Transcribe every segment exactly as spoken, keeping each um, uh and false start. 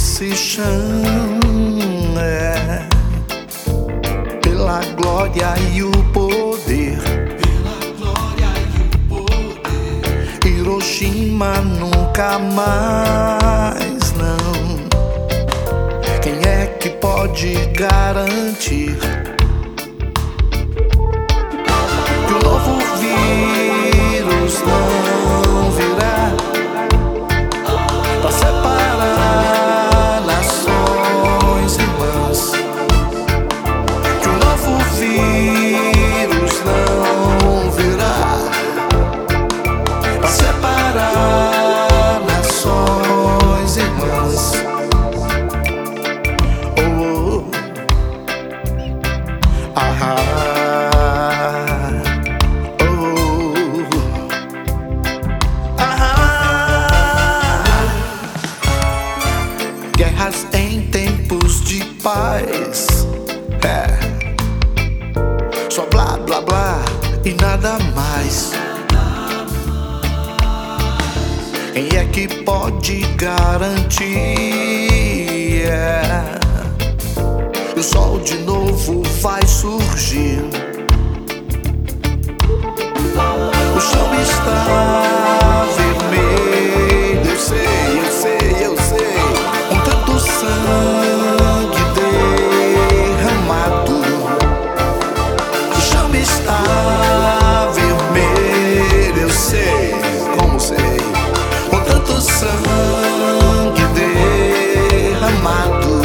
esse chão, é pela glória e o poder, pela glória e o poder. Hiroshima nunca mais, não. Quem é que pode garantir que o novo vírus não virá pra separar nações irmãs? Que o novo vírus não virá pra separar nações irmãs. Oh, oh. Ah, oh, ah. Guerras em tempos de paz, é só blá blá blá e nada mais. Quem é que pode garantir, é, o sol de novo vai surgir? O chão está vermelho, eu sei, eu sei, eu sei, com tanto sangue derramado. O chão está vermelho, eu sei, como sei, com tanto sangue derramado.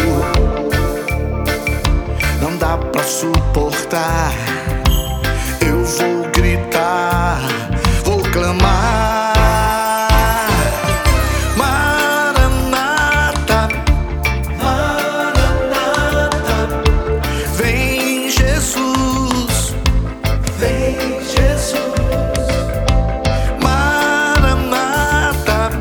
Não dá pra suportar. Eu vou gritar, vou clamar. Maranata, Maranata, vem Jesus, vem Jesus. Maranata,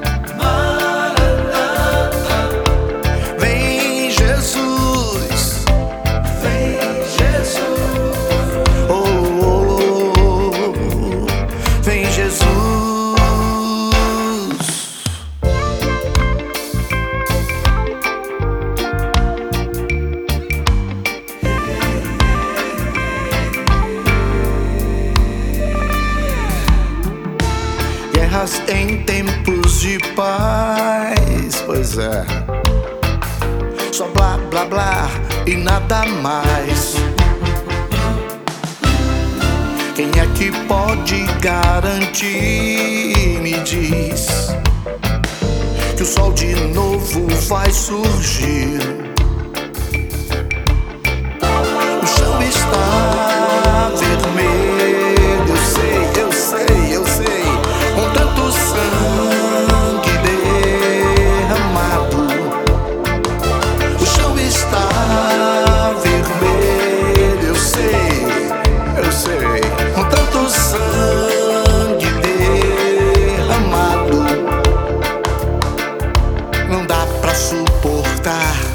Maranata, vem Jesus, vem Jesus. Oh, oh, oh, vem Jesus. Guerras em tempos de paz, pois é, só blá blá blá e nada mais. Quem é que pode garantir, me diz, que o sol de novo vai surgir? O chão está vermelho, eu sei, eu sei, eu sei, com tanto sangue derramado. O chão está vermelho, eu sei, eu sei, com tanto sangue derramado. Não dá pra suportar.